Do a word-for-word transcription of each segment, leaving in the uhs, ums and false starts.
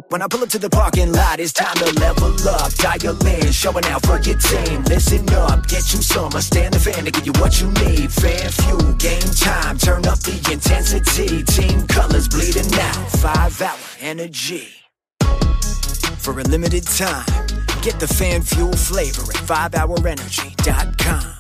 When I pull up to the parking lot, it's time to level up. Dial in, showing out for your team. Listen up, get you some. I stand the fan to give you what you need. Fan fuel, game time, turn up the intensity. Team colors bleeding out, five hour energy. For a limited time, get the fan fuel flavor at five hour energy dot com.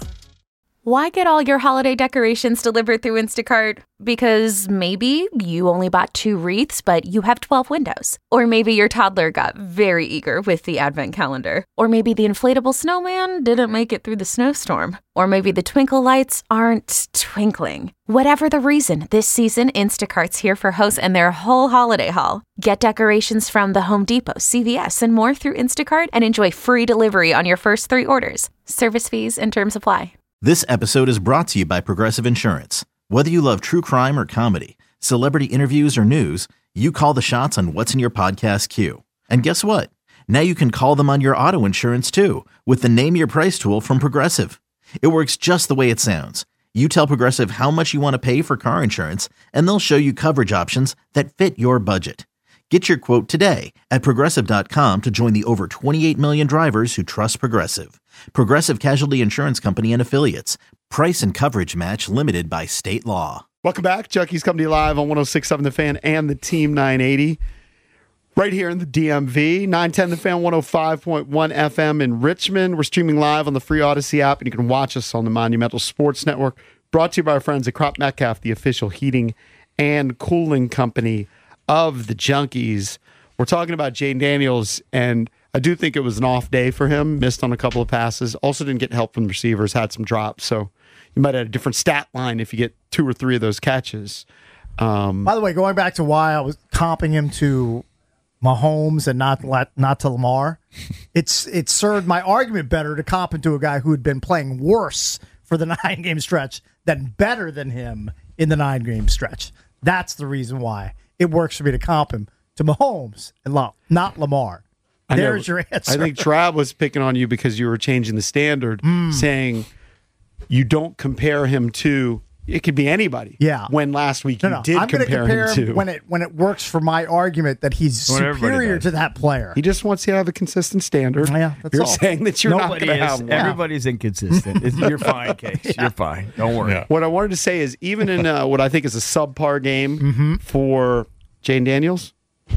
Why get all your holiday decorations delivered through Instacart? Because maybe you only bought two wreaths, but you have twelve windows. Or maybe your toddler got very eager with the advent calendar. Or maybe the inflatable snowman didn't make it through the snowstorm. Or maybe the twinkle lights aren't twinkling. Whatever the reason, this season, Instacart's here for hosts and their whole holiday haul. Get decorations from the Home Depot, C V S, and more through Instacart and enjoy free delivery on your first three orders. Service fees and terms apply. This episode is brought to you by Progressive Insurance. Whether you love true crime or comedy, celebrity interviews or news, you call the shots on what's in your podcast queue. And guess what? Now you can call them on your auto insurance too with the Name Your Price tool from Progressive. It works just the way it sounds. You tell Progressive how much you want to pay for car insurance, and they'll show you coverage options that fit your budget. Get your quote today at Progressive dot com to join the over twenty-eight million drivers who trust Progressive. Progressive Casualty Insurance Company and Affiliates. Price and coverage match limited by state law. Welcome back. Junkies coming to you live on one oh six point seven The Fan and the Team nine eighty. Right here in the D M V. nine ten The Fan, one oh five point one F M in Richmond. We're streaming live on the free Odyssey app, and you can watch us on the Monumental Sports Network. Brought to you by our friends at Crop Metcalf, the official heating and cooling company of the Junkies. We're talking about Jayden Daniels, and I do think it was an off day for him. Missed on a couple of passes. Also didn't get help from the receivers. Had some drops. So you might have a different stat line if you get two or three of those catches. Um, By the way, going back to why I was comping him to Mahomes and not not to Lamar, it's it served my argument better to comp him to a guy who had been playing worse for the nine-game stretch than better than him in the nine-game stretch. That's the reason why it works for me to comp him to Mahomes and Lam- not Lamar. There's your answer. I think Trav was picking on you because you were changing the standard, mm. saying you don't compare him to. It could be anybody. Yeah. When last week no, you no. did I'm compare, compare him to when it when it works for my argument that he's when superior to that player. He just wants you to have a consistent standard. Yeah, that's You're all. saying that you're Nobody not going to is. have one. Everybody's inconsistent. It's, you're fine, Case. Yeah. You're fine. Don't worry. Yeah. What I wanted to say is, even in uh, what I think is a subpar game mm-hmm. for Jayden Daniels,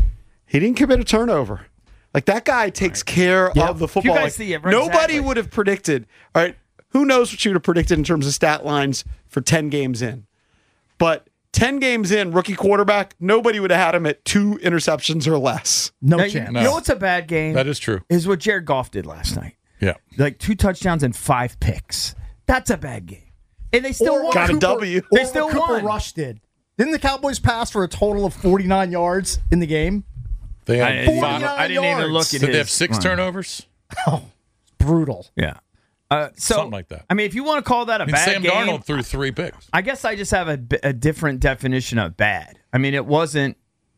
he didn't commit a turnover. Like, that guy takes right. care yep. of the football. You guys like, see it, right? Nobody Exactly. would have predicted. All right, who knows what you would have predicted in terms of stat lines for ten games in. But ten games in, rookie quarterback, nobody would have had him at two interceptions or less. No now, chance. You, you know what's a bad game? That is true. Is what Jared Goff did last night. Yeah. Like two touchdowns and five picks. That's a bad game. And they still or won. Got a Cooper, W. They still Cooper won. Rush did. Didn't the Cowboys pass for a total of forty-nine yards in the game? They had I, five, I didn't yards. even look at Did his they have six run. turnovers? Oh, brutal. Yeah. Uh, so, Something like that. I mean, if you want to call that a I mean, bad Sam game, Darnold threw three picks. I guess I just have a, a different definition of bad. I mean, it wasn't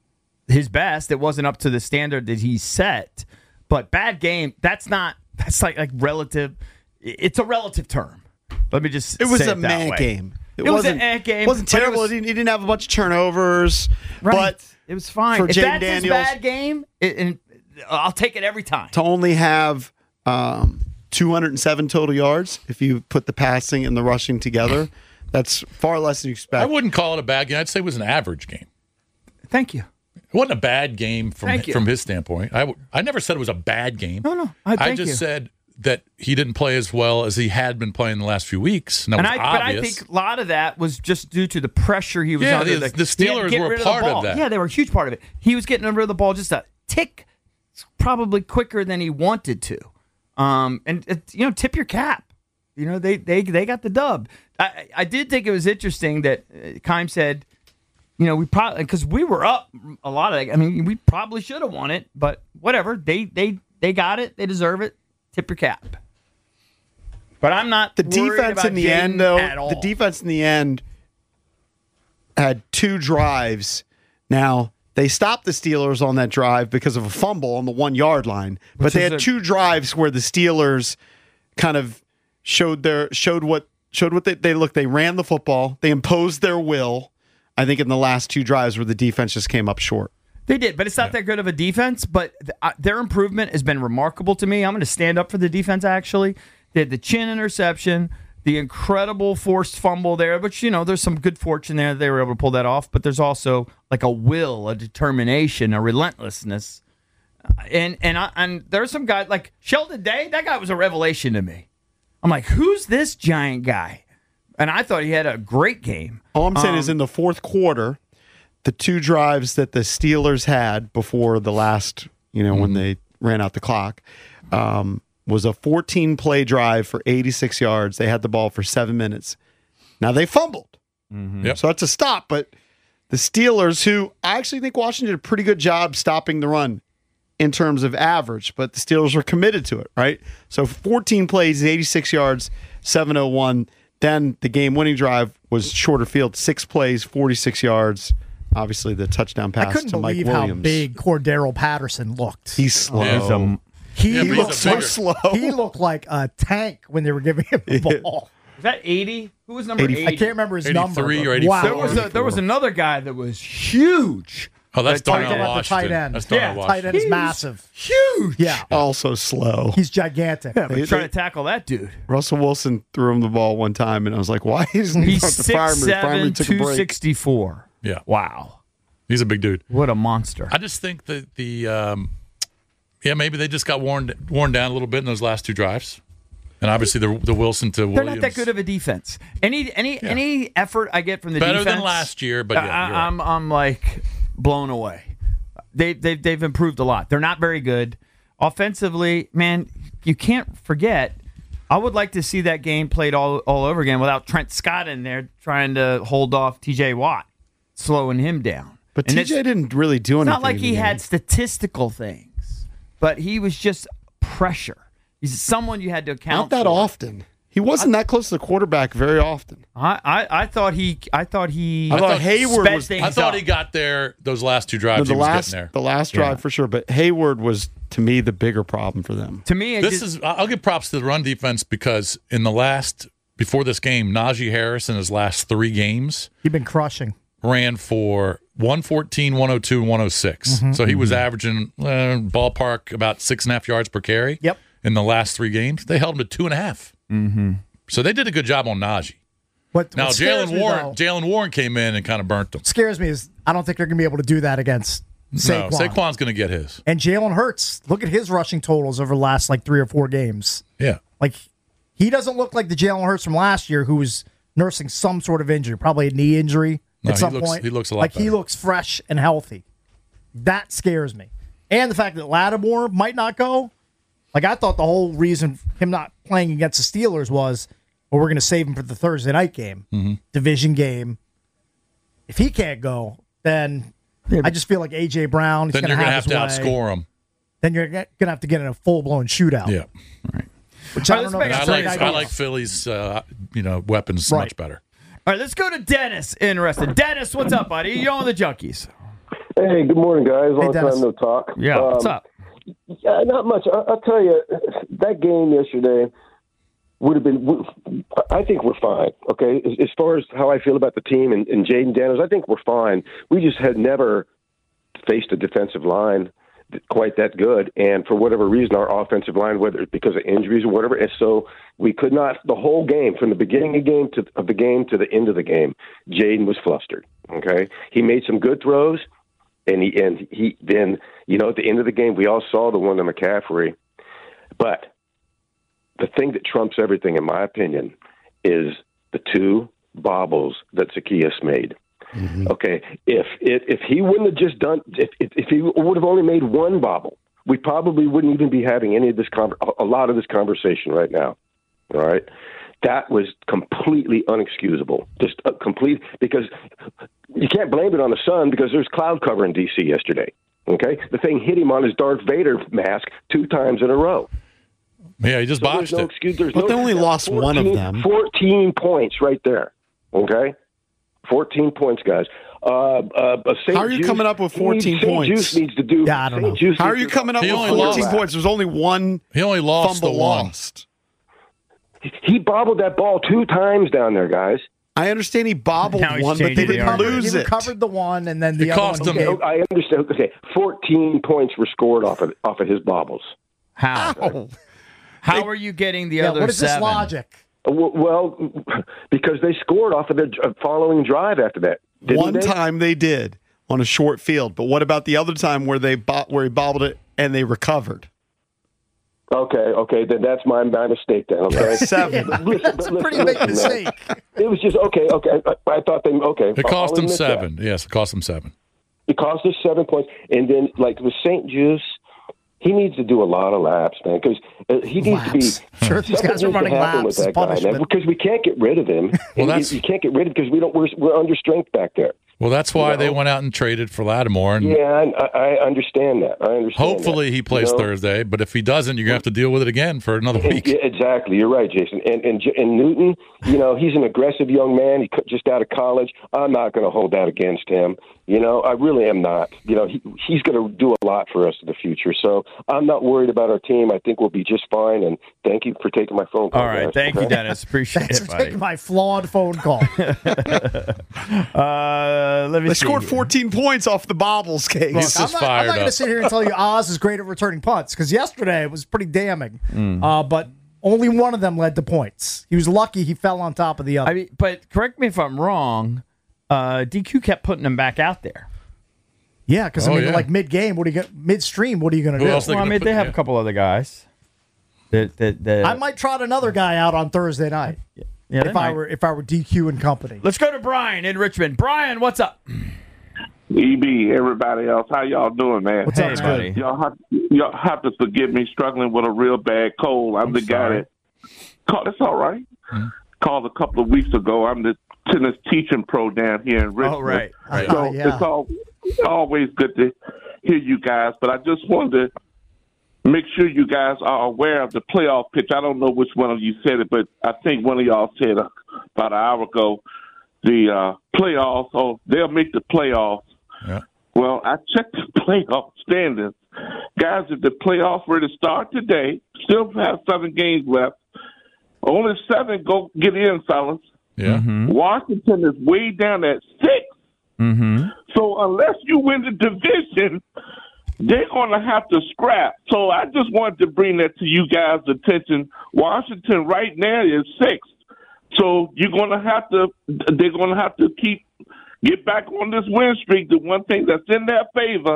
his best. It wasn't up to the standard that he set. But bad game, that's not, that's like, like relative. It's a relative term. Let me just It was say a it that meh way. game. It, It was wasn't, an eh game. It wasn't but it terrible. was- He didn't have a bunch of turnovers. Right. But it was fine. for If Jayden that's Daniels- his bad game, it, and I'll take it every time. to only have um, two hundred seven total yards, if you put the passing and the rushing together, that's far less than you expect. I wouldn't call it a bad game. I'd say it was an average game. Thank you. It wasn't a bad game from Thank you. from his standpoint. I, w- I never said it was a bad game. No, no. I, I thank just you. said that he didn't play as well as he had been playing the last few weeks. And that And was I, but I obvious. think a lot of that was just due to the pressure he was Yeah, under. the- Like, the he had to Steelers get were a rid part the of ball. that. Yeah, they were a huge part of it. He was getting rid of the ball just a tick, probably quicker than he wanted to. Um, and it, you know, tip your cap. You know, they they they got the dub. I I did think it was interesting that uh, Keim said, you know, we probably because we were up a lot of. I mean, we probably should have won it, but whatever. They they they got it. They deserve it. Tip your cap. But I'm not the worried defense about in the Jayden end, though, at all. the defense in the end had two drives. Now, they stopped the Steelers on that drive because of a fumble on the one-yard line. But Which they is had a- two drives where the Steelers kind of showed their showed what showed what they, they look. They ran the football. They imposed their will. I think in the last two drives where the defense just came up short. They did, but it's not Yeah. that good of a defense. But th- uh, their improvement has been remarkable to me. I'm going to stand up for the defense, actually. They had the chin interception, the incredible forced fumble there, which, you know, there's some good fortune there that they were able to pull that off. But there's also like a will, a determination, a relentlessness. And and I, and there's some guy like Sheldon Day. That guy was a revelation to me. I'm like, who's this giant guy? And I thought he had a great game. All I'm saying Um, is in the fourth quarter, the two drives that the Steelers had before the last, you know, Mm-hmm. when they ran out the clock, um, was a fourteen-play drive for eighty-six yards. They had the ball for seven minutes. Now they fumbled. Yep. So that's a stop. But the Steelers, who I actually think Washington did a pretty good job stopping the run in terms of average, but the Steelers were committed to it, right? So fourteen plays, eighty-six yards, seven oh one. Then the game-winning drive was shorter field, six plays, forty-six yards. Obviously, the touchdown I pass couldn't to Mike believe Williams. how big Cordero Patterson looked. He's slow. Yeah. He's a- he Yeah, but he's looked a so bigger- slow. He looked like a tank when they were giving him the ball. Was that eighty? Who was number eighty. eighty? I can't remember his number. eighty-three but or eighty-four. Wow. There was a, there was another guy that was huge. Oh, that's Talking Darnell about the Washington. tight end. That's Darnell Yeah, Tight Washington. end is He's massive. Huge. Yeah. Also slow. He's gigantic. Yeah, but They- trying they- to tackle that dude. Russell Wilson threw him the ball one time, and I was like, why isn't he He's going to six fire me? Fire seven, me, took a two break. sixty-four. Yeah. Wow. He's a big dude. What a monster. I just think that the um, yeah, maybe they just got worn worn down a little bit in those last two drives, and obviously the the Wilson to They're Williams. not that good of a defense. Any any any effort I get from the Better defense than last year, but yeah, I, you're right. I'm I'm like blown away. They they they've improved a lot. They're not very good offensively. Man, you can't forget. I would like to see that game played all all over again without Trent Scott in there trying to hold off T J Watt, slowing him down. But And T it's- J didn't really do anything. It's not like in the he game. had statistical things, but he was just pressure. He's someone you had to account Not that for. often. He wasn't that close to the quarterback very often. I, I, I thought he I thought he I thought Hayward sped was- things I thought up. he got there those last two drives. the he was last, getting there. the last drive Yeah. for sure. But Hayward was, to me, the bigger problem for them. To me, it This just, is I'll give props to the run defense because in the last before this game, Najee Harris in his last three games He's been crushing. ran for one fourteen, one oh two, and one oh six. Mm-hmm. So he was averaging uh, ballpark about six and a half yards per carry. Yep. In the last three games, they held him to two and a half. Mm-hmm. So they did a good job on Najee. What, Now what scares Jalen me, Warren, though, Jalen Warren came in and kind of burnt them. scares me is I don't think they're going to be able to do that against Saquon. No, Saquon's going to get his. And Jalen Hurts, look at his rushing totals over the last like three or four games. Yeah. Like he doesn't look like the Jalen Hurts from last year who was nursing some sort of injury, probably a knee injury No, at he some looks- point. he looks a lot like he better. looks fresh and healthy. That scares me. And the fact that Lattimore might not go. Like I thought the whole reason him not playing against the Steelers was, well, we're going to save him for the Thursday night game, Mm-hmm. division game. If he can't go, then I just feel like A J Brown is Then going you're to going to have have his to way. outscore him. Then you're going to have to get in a full blown shootout. Yeah. Which I All right, don't know. let's if I that's a like great I idea. like Philly's uh, you know weapons Right. much better. all right, let's go to Dennis. Interested, Dennis, what's up, buddy? You're on the Junkies. Hey, good morning, guys. Long Dennis. time no talk. Yeah, what's Um, up? Yeah, not much. I, I'll tell you, that game yesterday would have been. I think we're fine. Okay, as, as far as how I feel about the team and, and Jaden Daniels, I think we're fine. We just had never faced a defensive line quite that good, and for whatever reason, our offensive line, whether it's because of injuries or whatever, and so we could not. The whole game, from the beginning of the game to of the game to the end of the game, Jaden was flustered. Okay, he made some good throws. And he and he then, you know, at the end of the game, we all saw the one to McCaffrey. But the thing that trumps everything, in my opinion, is the two bobbles that Zacchaeus made. Mm-hmm. Okay, if, if if he wouldn't have just done, if if, if he would have only made one bobble, we probably wouldn't even be having any of this con- a lot of this conversation right now. All right. That was completely unexcusable. Just a complete, because you can't blame it on the sun because there's cloud cover in D C yesterday. Okay, the thing hit him on his Darth Vader mask two times in a row. Yeah, he just So there's botched no it. excuse. There's But no, they only lost one of fourteen them. Fourteen points right there. Okay, fourteen points, guys. Uh, uh, uh, Saint How are you Juice- coming up with fourteen Saint points? Juice needs to do. Yeah, I don't Saint know. Juice How are needs you to- coming up He with only fourteen lost- points? There's only one He only lost fumble the one. lost. He bobbled that ball two times down there, guys. I understand he bobbled Now he's one, but they changing the didn't argument. lose he it. recovered the one, and then the It other cost one. him- he Okay, gave- I understand. Okay, fourteen points were scored off of off of his bobbles. How? Ow. How are you getting the yeah, other what is seven? this logic? Uh, w- Well, because they scored off of the uh, following drive after that. Didn't One they? time they did on a short field, but what about the other time where they bo- where he bobbled it and they recovered? Okay, okay, then that's my my mistake then. Okay, Seven. But listen, That's but a pretty listen, big listen, man. mistake. It was just okay. Okay, I, I thought they okay. It cost I'll them admit that. seven. Yes, it cost them seven. It cost us seven points, and then like with Saint Juice, he needs to do a lot of laps, man, because uh, he needs Laps. to be. Sure, these something guys are needs to running happen laps with as that guy, man, punishment. because we can't get rid of him. Well, And that's- you, you can't get rid of him because we don't. We're, we're under strength back there. Well, that's why You know? they went out and traded for Lattimore. And Yeah, I, I understand that. I understand. hopefully that. he plays You know? Thursday. But if he doesn't, you're going to have to deal with it again for another And- week. yeah, exactly. You're right, Jason. And, and and Newton, you know, he's an aggressive young man. He co- just out of college. I'm not going to hold that against him. You know, I really am not. You know, he, he's going to do a lot for us in the future. So I'm not worried about our team. I think we'll be just fine. And thank you for taking my phone call. All right, guys. thank you, Okay? Dennis. Appreciate Thanks it, for buddy. taking my flawed phone call. Uh, let me They see. scored fourteen points off the bobbles case. He's I'm just not, I'm fired not going to up. sit here and tell you Oz is great at returning punts because yesterday it was pretty damning. Mm. Uh, but only one of them led to points. He was lucky he fell on top of the other. I mean, but correct me if I'm wrong. Uh, D Q kept putting him back out there. yeah, because Oh, I mean, yeah. like mid game, what are you gonna, midstream? What are you going to Who do? else they Well, I gonna mean, put- they have yeah. a couple other guys. That that that. I might trot another guy out on Thursday night yeah, they if I might. were if I were D Q and company. Let's go to Brian in Richmond. Brian, what's up? E B, everybody else, how y'all doing, man? What's Hey, up, It's buddy. good. Y'all have, y'all have to forgive me struggling with a real bad cold. I'm, I'm the sorry. guy that called. That's all right. Called a couple of weeks ago. I'm the tennis teaching pro down here in Richmond. Oh, right. right. So Oh, yeah. it's all, always good to hear you guys. But I just wanted to make sure you guys are aware of the playoff pitch. I don't know which one of you said it, but I think one of y'all said uh, about an hour ago the uh, playoffs. Oh, they'll make the playoffs. Yeah. Well, I checked the playoff standings. Guys, if the playoffs were to start today, still have seven games left. Only seven go get in, fellas. Yeah. Washington is way down at six. Mm-hmm. So unless you win the division, they're going to have to scrap. So I just wanted to bring that to you guys' attention. Washington right now is sixth. So you're going to have to, they're going to have to keep, get back on this win streak. The one thing that's in their favor,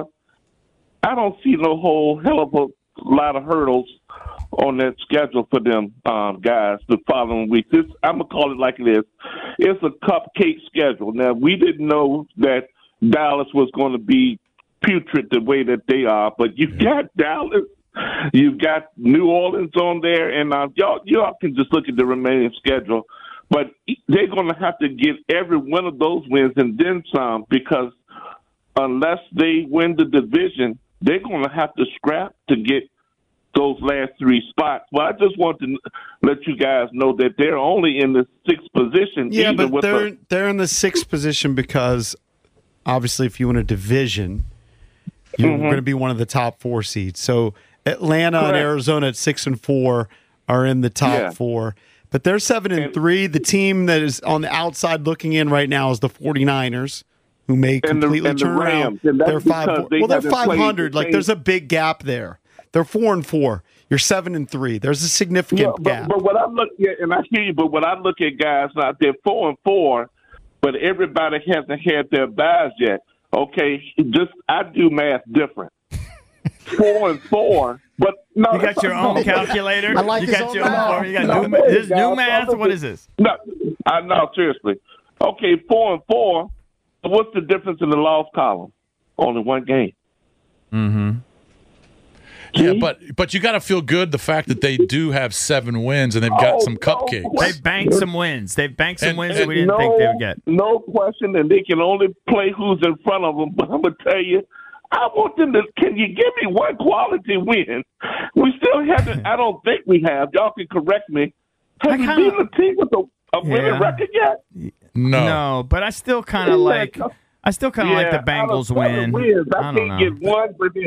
I don't see no whole hell of a lot of hurdles on that schedule for them um, guys the following week. This, I'm going to call it like it is. It's a cupcake schedule. Now, we didn't know that Dallas was going to be putrid the way that they are, but you've got Dallas, you've got New Orleans on there, and uh, y'all, y'all can just look at the remaining schedule. But they're going to have to get every one of those wins and then some, because unless they win the division, they're going to have to scrap to get those last three spots. Well, I just want to let you guys know that they're only in the sixth position. Yeah, even but with they're the, they're in the sixth position because obviously, if you win a division, you're Mm-hmm. going to be one of the top four seeds. So Atlanta and Correct. Arizona at six and four are in the top Yeah. four. But they're seven and, And- three. The team that is on the outside looking in right now is the 49ers, who may And the- completely and the turn around. Rams. And that's They're five. because they Well, they're haven't played five hundred. the Like same- there's a big gap there. They're four and four. You're seven and three. There's a significant Yeah, gap. but, but what I look at, and I hear you, but when I look at guys now, they're four and four, but everybody hasn't had their buys yet. Okay, just I do math different. Four and four, but no, You got your own no, calculator? I like you his got own your own math. formula? You got No, new, ma- hey, this is new guys, math? I'm What is this? No, I no seriously. Okay, four and four. What's the difference in the loss column? Only one game. Yeah, See? but but you got to feel good the fact that they do have seven wins and they've got Oh, some no cupcakes. question. They've banked some wins. They've banked some And- wins and that we didn't no, think they would get. No question, and they can only play who's in front of them. But I'm gonna tell you, I want them to. Can you give me one quality win? We still haven't. I don't think we have. Y'all can correct me. Have I you kinda- seen a team with a, a winning Yeah. record yet? No. No, but I still kind of Isn't like. that- I still kind of like the out of Bengals seven win. Wins, I, I don't can't know. get one for them.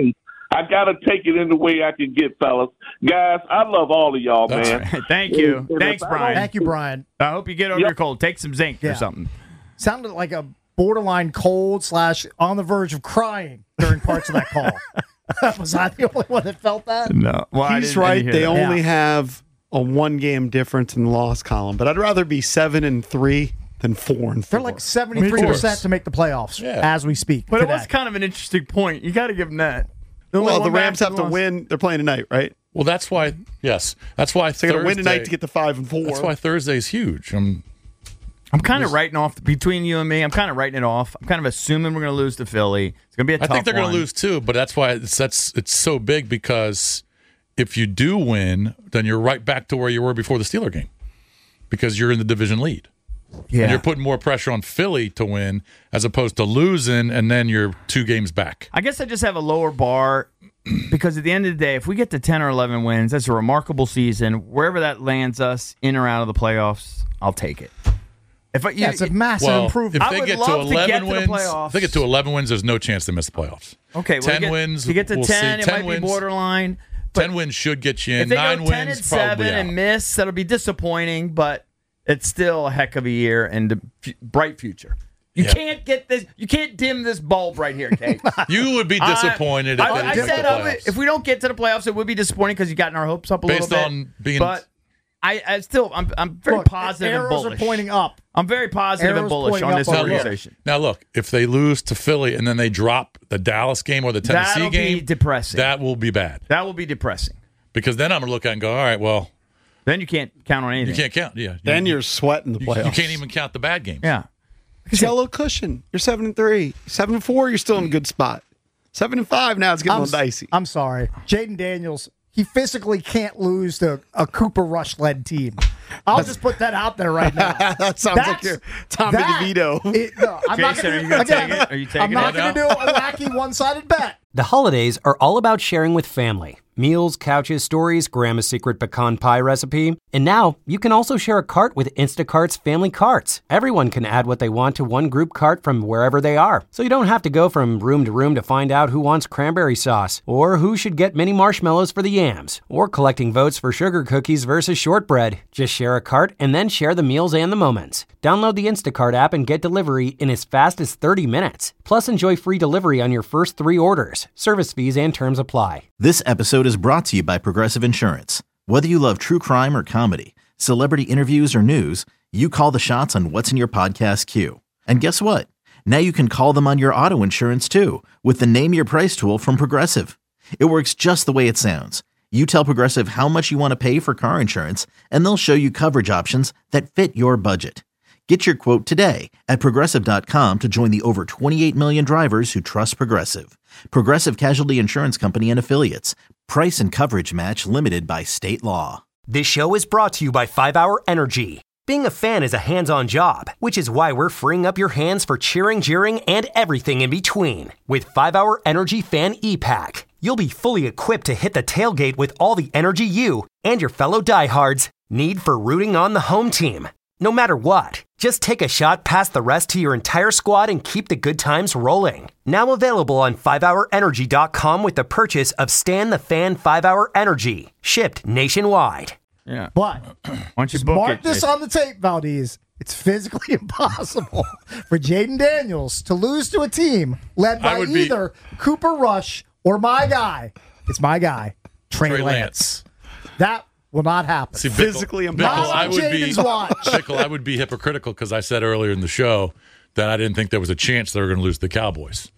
I got to take it in the way I can get, fellas. Guys, I love all of y'all, That's man. right. Thank you. And- and Thanks, if I Brian. don't- Thank you, Brian. I hope you get over Yep. your cold. Take some zinc Yeah. or something. Sounded like a borderline cold slash on the verge of crying during parts of that call. Was I the only one that felt that? No. Well, I He's didn't- I right. didn't They hear that. only Yeah. have a one game difference in the loss column, but I'd rather be seven and three than four and four. They're like seventy-three percent to make the playoffs Yeah. as we speak. But today. it was kind of an interesting point. You got to give them that. The only well, one the Rams back have to lost. win. They're playing tonight, right? Well, that's why. Yes, that's why. So they're going to win Thursday- tonight to get to five and four. That's why Thursday's huge. Um, I'm kind of writing off between you and me. I'm kind of writing it off. I'm kind of assuming we're going to lose to Philly. It's going to be a I tough think they're going one. to lose too, but that's why it's that's it's so big because if you do win, then you're right back to where you were before the Steeler game because you're in the division lead. Yeah. And you're putting more pressure on Philly to win as opposed to losing, and then you're two games back. I guess I just have a lower bar because at the end of the day, if we get to ten or eleven wins, that's a remarkable season. Wherever that lands us, in or out of the playoffs, I'll take it. If I, you, yeah, it's a massive Well, improvement. if I they would get to love to eleven get to the wins, playoffs. if they get to eleven wins, there's no chance they miss the playoffs. okay, well, ten you get, wins, You get to we'll ten, see. it ten might wins, be borderline. But ten wins should get you in. if they Nine go ten wins, and seven probably and out. miss, that'll be disappointing. But it's still a heck of a year and a f- bright future. You Yeah. can't get this. You can't dim this bulb right here, Kate. You would be disappointed if I, they I, didn't I make said the I would- playoffs. if we don't get to the playoffs, it would be disappointing because you gotten our hopes up a Based little bit. on being- but I, I still, I'm, I'm very Look, positive and arrows bullish. are pointing up. I'm very positive and Arrows bullish pointing on up this over now, here. look, organization. now look, if they lose to Philly and then they drop the Dallas game or the Tennessee That'll game, be depressing. that will be bad That will be depressing. because then I'm going to look at it and go, all right, well, Then you can't count on anything. you can't count. Yeah, Then you, you're sweating the you, playoffs. you can't even count the bad games. Yeah. You got a little cushion. You're seven and three, seven and four. You're still in a good spot. Seven and five now. It's getting I'm, a little dicey. I'm sorry. Jaden Daniels, he physically can't lose to a Cooper Rush led team. I'll just put that out there right now. that sounds like That's- you're Tommy that- DeVito. it- no, I'm not Jason, gonna, are you gonna again, take it? Are you taking I'm not it going to now? do a wacky one sided bet. The holidays are all about sharing with family. Meals, couches, stories, Grandma's secret pecan pie recipe. And now you can also share a cart with Instacart's Family Carts. Everyone can add what they want to one group cart from wherever they are. So you don't have to go from room to room to find out who wants cranberry sauce, or who should get mini marshmallows for the yams, or collecting votes for sugar cookies versus shortbread. Just share a cart and then share the meals and the moments. Download the Instacart app and get delivery in as fast as thirty minutes. Plus, enjoy free delivery on your first three orders. Service fees and terms apply. This episode is brought to you by Progressive Insurance. Whether you love true crime or comedy, celebrity interviews or news, you call the shots on what's in your podcast queue. And guess what? Now you can call them on your auto insurance too with the Name Your Price tool from Progressive. It works just the way it sounds. You tell Progressive how much you want to pay for car insurance, and they'll show you coverage options that fit your budget. Get your quote today at Progressive dot com to join the over twenty-eight million drivers who trust Progressive. Progressive Casualty Insurance Company and Affiliates. Price and coverage match limited by state law. This show is brought to you by five hour Energy. Being a fan is a hands-on job, which is why we're freeing up your hands for cheering, jeering, and everything in between. With five hour Energy Fan E-Pack, you'll be fully equipped to hit the tailgate with all the energy you and your fellow diehards need for rooting on the home team. No matter what, just take a shot past the rest to your entire squad and keep the good times rolling. Now available on five hour energy dot com with the purchase of Stan the Fan five hour Energy, shipped nationwide. Yeah. But Why don't you book mark it, this Jason? on the tape, Valdez. It's physically impossible for Jaden Daniels to lose to a team led I by would be- either Cooper Rush or my guy. It's my guy, Trey, Trey Lance. Lance. That will not happen. See, Bickle, Physically Bickle, impossible. I would be Jaden's watch. Bickle, I would be hypocritical because I said earlier in the show that I didn't think there was a chance they were going to lose to the Cowboys.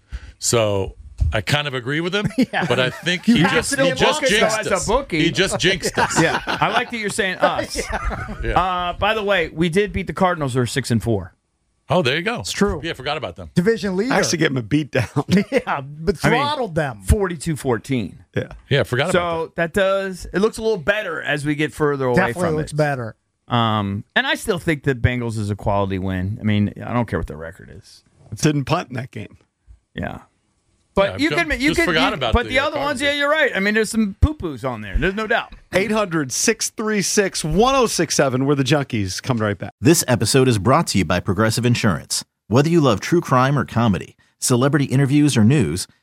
So I kind of agree with him, but I think he have just to he look just at it jinxed as a us. bookie. He just jinxed us. Yeah. I like that you're saying us. Yeah. Uh, by the way, we did beat the Cardinals. They're six and four. Oh, there you go. It's true. Yeah, I forgot about them. Division leader. I actually gave him a beat down. yeah, but I mean, throttled them. forty-two fourteen. Yeah. Yeah, I forgot about So that does it looks a little better as we get further away Definitely from looks it. better. Um, and I still think the Bengals is a quality win. I mean, I don't care what their record is. Didn't punt in that game. Yeah. But Yeah, you can, you just can, forgot you- about but the, the, uh, other ones, Cardinals. yeah, you're right. I mean, there's some poo poos on there. There's no doubt. eight hundred, six three six, one oh six seven. We're the Junkies. Coming right back. This episode is brought to you by Progressive Insurance. Whether you love true crime or comedy, celebrity interviews or news,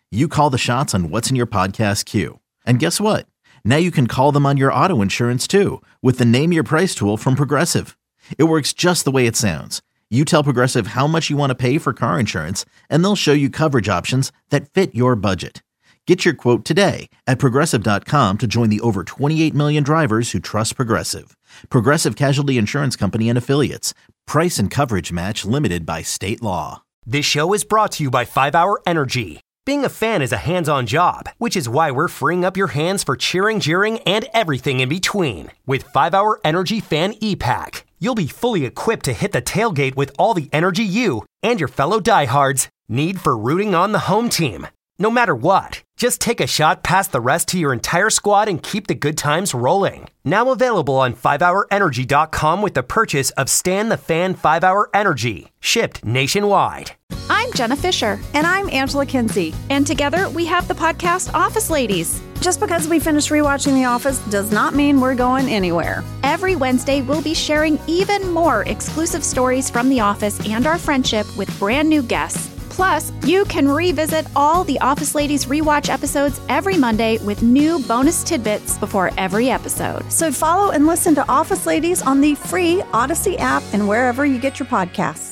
you call the shots on what's in your podcast queue. And guess what? Now you can call them on your auto insurance too with the Name Your Price tool from Progressive. It works just the way it sounds. You tell Progressive how much you want to pay for car insurance, and they'll show you coverage options that fit your budget. Get your quote today at Progressive dot com to join the over twenty-eight million drivers who trust Progressive. Progressive Casualty Insurance Company and Affiliates. Price and coverage match limited by state law. This show is brought to you by five hour Energy. Being a fan is a hands-on job, which is why we're freeing up your hands for cheering, jeering, and everything in between. With five hour Energy Fan E-Pack, you'll be fully equipped to hit the tailgate with all the energy you and your fellow diehards need for rooting on the home team. No matter what, just take a shot past the rest to your entire squad and keep the good times rolling. Now available on five hour energy dot com with the purchase of Stan the Fan five hour Energy, shipped nationwide. I'm Jenna Fisher. And I'm Angela Kinsey. And together we have the podcast Office Ladies. Just because we finished rewatching The Office does not mean we're going anywhere. Every Wednesday, we'll be sharing even more exclusive stories from The Office and our friendship with brand new guests. Plus, you can revisit all the Office Ladies rewatch episodes every Monday with new bonus tidbits before every episode. So follow and listen to Office Ladies on the free Odyssey app and wherever you get your podcasts.